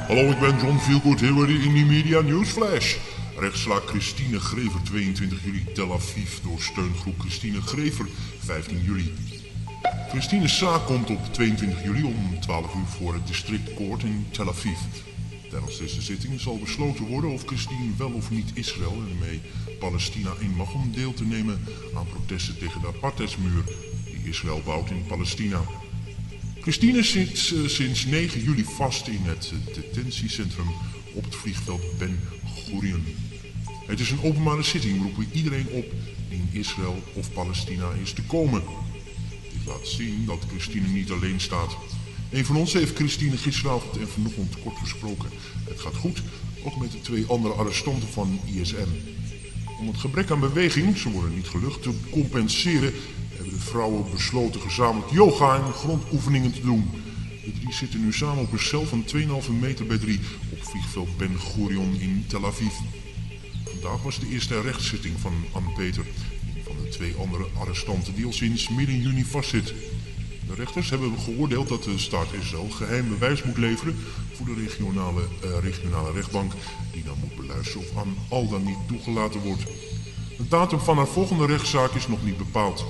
Hallo, ik ben John Feelgood, hier bij de Indie Media Newsflash. Rechtszaak Christine Grever, 22 juli, Tel Aviv, door steungroep Christine Grever, 15 juli. Christine's zaak komt op 22 juli om 12 uur voor het districtcourt in Tel Aviv. Tijdens deze zitting zal besloten worden of Christine wel of niet Israël en mee Palestina in mag om deel te nemen aan protesten tegen de apartheidsmuur die Israël bouwt in Palestina. Christine zit sinds 9 juli vast in het detentiecentrum op het vliegveld Ben Gurion. Het is een openbare zitting, we roepen iedereen op die in Israël of Palestina is te komen. Dit laat zien dat Christine niet alleen staat. Een van ons heeft Christine gisteravond en vanochtend kort gesproken. Het gaat goed, ook met de 2 andere arrestanten van ISM. Om het gebrek aan beweging, ze worden niet gelucht, te compenseren, hebben de vrouwen besloten gezamenlijk yoga en grondoefeningen te doen. De 3 zitten nu samen op een cel van 2,5 meter bij 3 op vliegveld Ben Gurion in Tel Aviv. Vandaag was de eerste rechtszitting van Ann Peter, een van de 2 andere arrestanten die al sinds midden juni vastzit. De rechters hebben geoordeeld dat de staat Israël geheim bewijs moet leveren voor de regionale rechtbank, die dan moet beluisteren of Ann al dan niet toegelaten wordt. De datum van haar volgende rechtszaak is nog niet bepaald.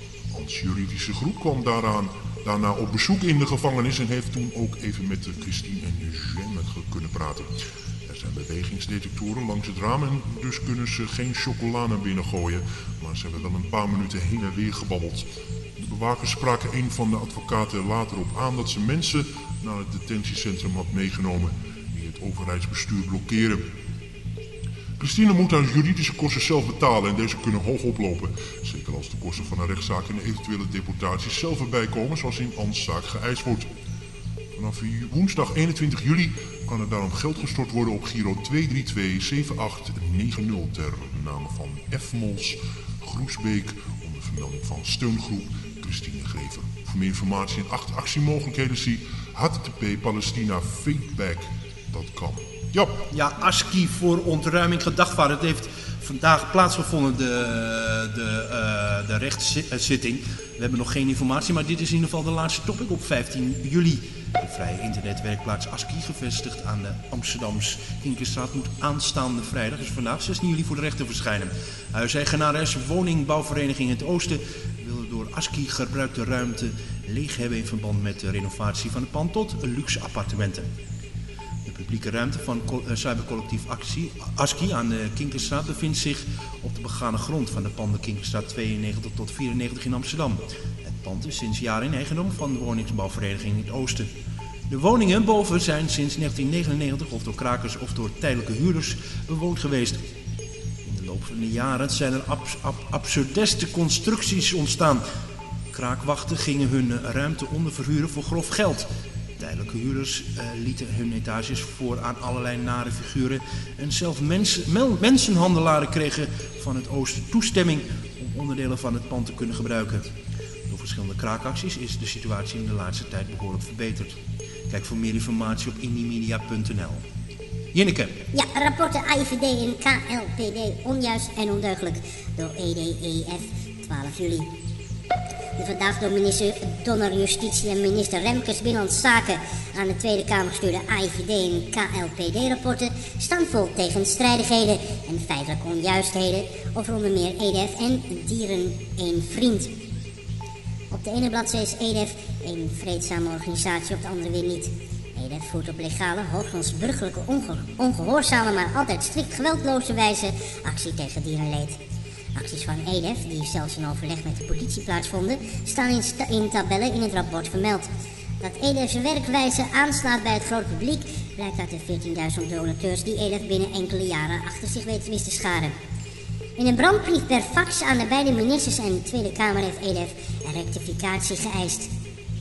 Ans juridische groep kwam daarna op bezoek in de gevangenis en heeft toen ook even met Christine en Eugène kunnen praten. Er zijn bewegingsdetectoren langs het raam en dus kunnen ze geen chocola naar binnen gooien, maar ze hebben wel een paar minuten heen en weer gebabbeld. De bewakers spraken een van de advocaten later op aan dat ze mensen naar het detentiecentrum had meegenomen die het overheidsbestuur blokkeren. Christine moet haar juridische kosten zelf betalen en deze kunnen hoog oplopen. Zeker als de kosten van een rechtszaak en eventuele deportaties zelf erbij komen, zoals in Ans zaak geëist wordt. Vanaf woensdag 21 juli kan er daarom geld gestort worden op Giro 2327890 ter name van F. Mols, Groesbeek, onder vermelding van steungroep Christine Grever. Voor meer informatie en 8 actiemogelijkheden zie http://palestinafeedback.com. Ja, ASCII voor ontruiming gedagvaard. Het heeft vandaag plaatsgevonden, de rechtszitting. We hebben nog geen informatie, maar dit is in ieder geval de laatste topic op 15 juli. De vrije internetwerkplaats ASCII, gevestigd aan de Amsterdamse Kinkerstraat, moet aanstaande vrijdag, dus vandaag 16 juli, voor de rechter verschijnen. Huiseigenares Woningbouwvereniging Het Oosten wil de door ASCII gebruikte ruimte leeg hebben in verband met de renovatie van het pand tot luxe appartementen. De publieke ruimte van cybercollectief ASCII aan de Kinkerstraat bevindt zich op de begane grond van de panden Kinkerstraat 92 tot 94 in Amsterdam. Het pand is sinds jaren in eigendom van de woningbouwvereniging in het Oosten. De woningen boven zijn sinds 1999 of door krakers of door tijdelijke huurders bewoond geweest. In de loop van de jaren zijn er absurdeste constructies ontstaan. Kraakwachten gingen hun ruimte onderverhuren voor grof geld. Tijdelijke huurders lieten hun etages voor aan allerlei nare figuren en zelfs mensenhandelaren kregen van het Oosten toestemming om onderdelen van het pand te kunnen gebruiken. Door verschillende kraakacties is de situatie in de laatste tijd behoorlijk verbeterd. Kijk voor meer informatie op indiemedia.nl. Jinneke. Ja, rapporten AIVD en KLPD onjuist en ondeugelijk door EDEF 12 juli. De vandaag door Donner Justitie en minister Remkes Binnenlandse Zaken aan de Tweede Kamer gestuurde AIVD en KLPD-rapporten staan vol tegenstrijdigheden en feitelijke onjuistheden over onder meer EDF en Dieren één Vriend. Op de ene bladzijde is EDF een vreedzame organisatie, op de andere weer niet. EDF voert op legale, hoogstens burgerlijke, ongehoorzame, maar altijd strikt geweldloze wijze actie tegen dierenleed. Acties van EDF, die zelfs in overleg met de politie plaatsvonden, staan in tabellen in het rapport vermeld. Dat EDF's werkwijze aanslaat bij het grote publiek blijkt uit de 14.000 donateurs die EDF binnen enkele jaren achter zich wist te scharen. In een brandbrief per fax aan de beide ministers en de Tweede Kamer heeft EDF een rectificatie geëist.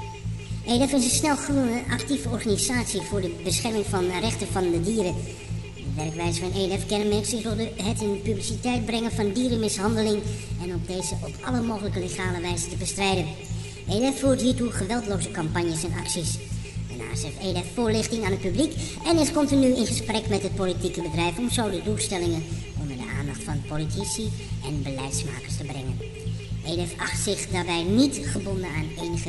EDF is een snelgroeiende actieve organisatie voor de bescherming van de rechten van de dieren. De werkwijze van EDF kenmerkt zich door het in publiciteit brengen van dierenmishandeling en op deze op alle mogelijke legale wijze te bestrijden. EDF voert hiertoe geweldloze campagnes en acties. Daarnaast heeft EDF voorlichting aan het publiek en is continu in gesprek met het politieke bedrijf om zo de doelstellingen onder de aandacht van politici en beleidsmakers te brengen. EDF acht zich daarbij niet gebonden aan enige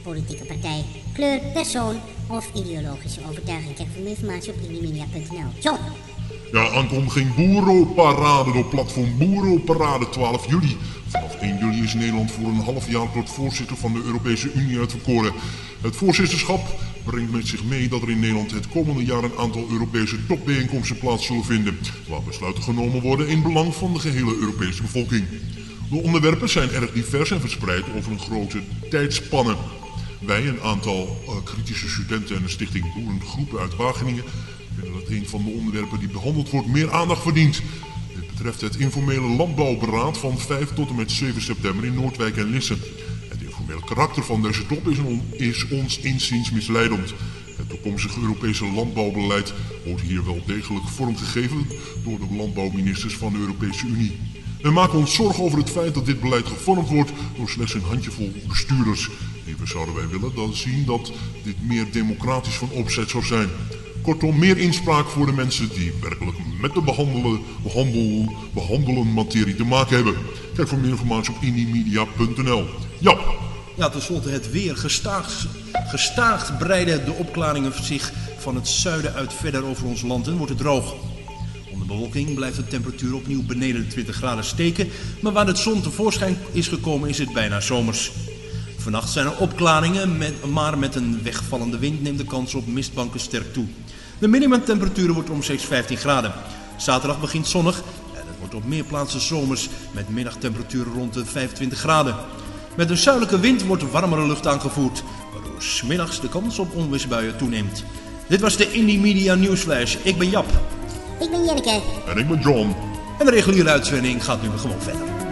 politieke partij, kleur, persoon of ideologische overtuiging. Kijk voor meer informatie op inimedia.nl. John! Ja, aankondiging Boerenparade door platform Boerenparade 12 juli. Vanaf 1 juli is Nederland voor een half jaar tot voorzitter van de Europese Unie uitverkoren. Het voorzitterschap brengt met zich mee dat er in Nederland het komende jaar een aantal Europese topbijeenkomsten plaats zullen vinden, waar besluiten genomen worden in belang van de gehele Europese bevolking. De onderwerpen zijn erg divers en verspreid over een grote tijdspanne. Wij, een aantal kritische studenten en de stichting Boerengroepen uit Wageningen, vinden dat een van de onderwerpen die behandeld wordt meer aandacht verdient. Dit betreft het informele landbouwberaad van 5 tot en met 7 september in Noordwijk en Lisse. Het informele karakter van deze top is ons inziens misleidend. Het toekomstige Europese landbouwbeleid wordt hier wel degelijk vormgegeven door de landbouwministers van de Europese Unie. We maken ons zorgen over het feit dat dit beleid gevormd wordt door slechts een handjevol bestuurders. Liever zouden wij willen zien dat dit meer democratisch van opzet zou zijn. Kortom, meer inspraak voor de mensen die werkelijk met de behandelen materie te maken hebben. Kijk voor meer informatie op inimedia.nl. Ja, tenslotte het weer. Gestaag breiden de opklaringen zich van het zuiden uit verder over ons land en wordt het droog. Onder bewolking blijft de temperatuur opnieuw beneden de 20 graden steken, maar waar de zon tevoorschijn is gekomen is het bijna zomers. Vannacht zijn er opklaringen, maar met een wegvallende wind neemt de kans op mistbanken sterk toe. De minimumtemperatuur wordt omstreeks 15 graden. Zaterdag begint zonnig en het wordt op meer plaatsen zomers met middagtemperaturen rond de 25 graden. Met een zuidelijke wind wordt warmere lucht aangevoerd, waardoor 's middags de kans op onweersbuien toeneemt. Dit was de Inimedia Newsflash. Ik ben Jap. Ik ben Jenneke. En ik ben John. En de reguliere uitzending gaat nu gewoon verder.